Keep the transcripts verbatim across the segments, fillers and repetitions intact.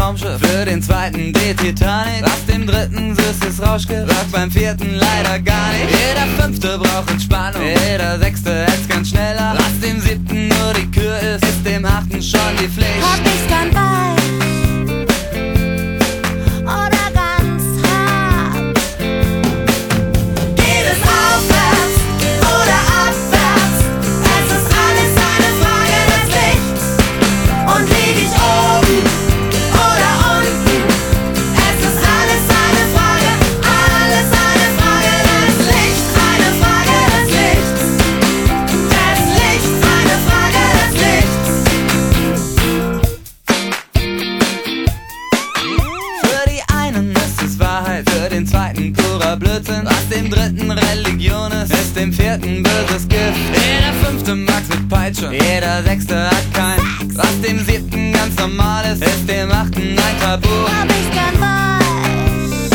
Traumschiff, für den zweiten die Titanic, aus dem dritten süßes Rauschgift, sagt beim vierten leider gar nicht. Jeder fünfte braucht Entspannung, jeder sechste hätt's ganz schneller, was dem siebten nur die Kür ist, ist dem achten schon die Pflicht. Hab ich's gern weit oder ganz hart? Geht es aufwärts oder abwärts? Es ist alles eine Frage des Lichts. Und lieg ich oben oder unten? Es ist alles eine Frage, alles eine Frage des Lichts. Eine Frage des Lichts. Des Lichts, eine Frage des Lichts. Für die einen ist es Wahrheit, für den zweiten purer Blödsinn, was dem dritten Religion ist, ist dem vierten böses Gift. Jeder fünfte mag's mit Peitsche, jeder sechste hat kein Sex. Was dem siebten ganz normal ist, ist dem achten ein Tabu. Hab ich's gern weich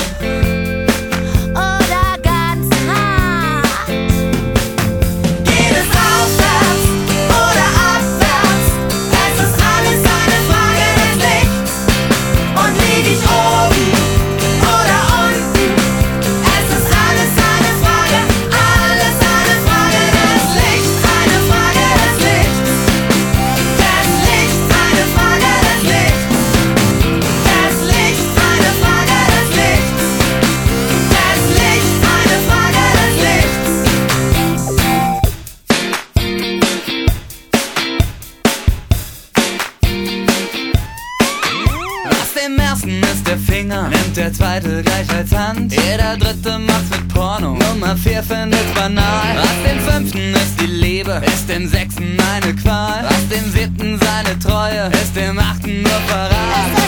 oder ganz hart? Geht es aufwärts oder abwärts? Es ist alles eine Frage des Lichts. Und lieg ich oben oder unten? Es ist alles eine Frage, alles eine Frage des Lichts. Eine Frage des Lichts. Des Lichts, eine Frage des Lichts. Des Lichts, eine Frage des Lichts. Des Lichts, eine Frage des Lichts. Was dem ersten ist der Finger, nimmt der zweite gleich als Hand. Jeder dritte macht's mit Porno, Nummer vier findet's banal. Was dem fünften ist die Liebe, ist dem sechsten eine Qual. Was dem siebten seine Treue, ist dem achten nur Verrat.